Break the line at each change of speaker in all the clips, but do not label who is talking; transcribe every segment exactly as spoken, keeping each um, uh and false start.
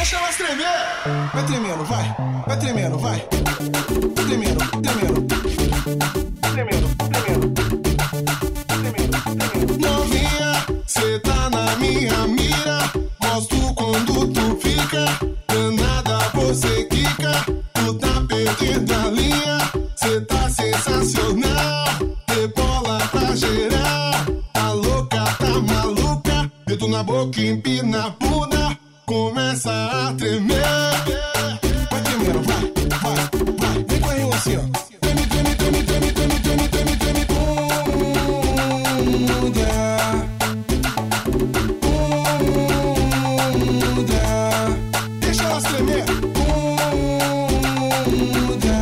Deixa elas tremer. Vai tremendo, vai. Vai tremendo, vai. Tremendo, tremendo. Tremendo, tremendo. Tremendo, tremendo. Novinha, cê tá na minha mira. Gosto quando tu fica. Danada, você quica. Tu tá perdendo a linha. Cê tá sensacional. Rebola pra geral. Tá louca, tá maluca. Dedo na boca, empina a bunda. Começa a tremer. Vai tremendo, vai, vai, vai. Vem com a rio assim, ó. Treme, treme, treme, treme, treme, treme, treme, treme. Bunda. Bunda. Deixa elas tremer. Bunda.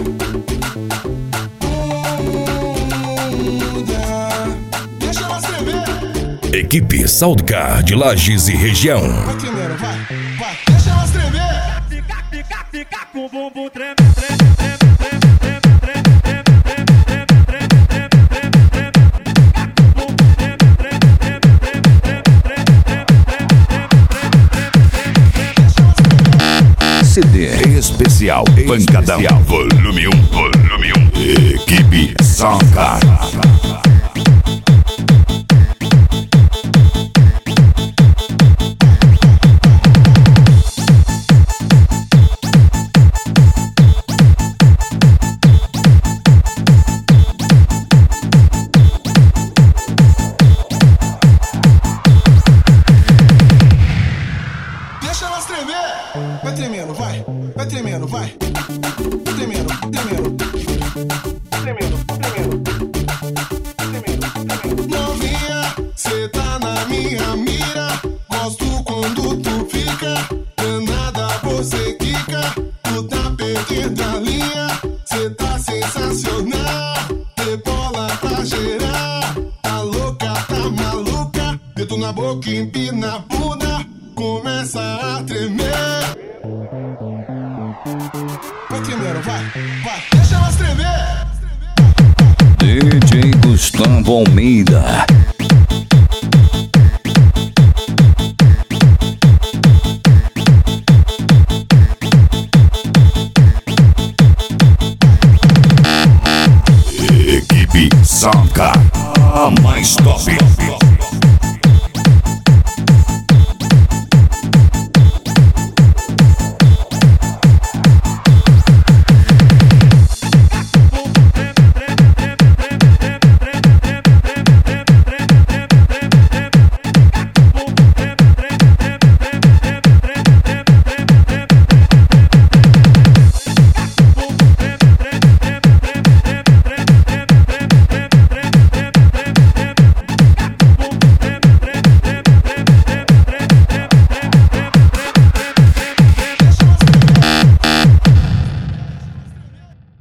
Bunda. Deixa elas tremer.
Equipe Soundcar de Lages e região.
Vai tremendo, vai, vai. Deixa elas tremer.
Fica, fica, fica com o bumbum treme, treme, treme, treme, treme, treme, treme, treme, treme, treme, treme, treme,
C D especial Pancadão Volume um, Volume um. Equipe Soundcar.
Deixa elas tremer. Vai tremendo, vai. Vai tremendo, vai. Tremendo, tremendo. Tremendo, tremendo. Tremendo, tremendo. Novinha, cê tá na minha mira. Gosto quando tu fica. Danada, você quica. Tu tá perdendo a linha. Cê tá sensacional. Rebola pra geral. Tá louca, tá maluca. Dedo na boca, empina a bunda. Começa a tremer. Vai tremendo, vai, vai. Deixa elas tremer.
D J Gustavo Almeida. Equipe Soundcar, a mais top.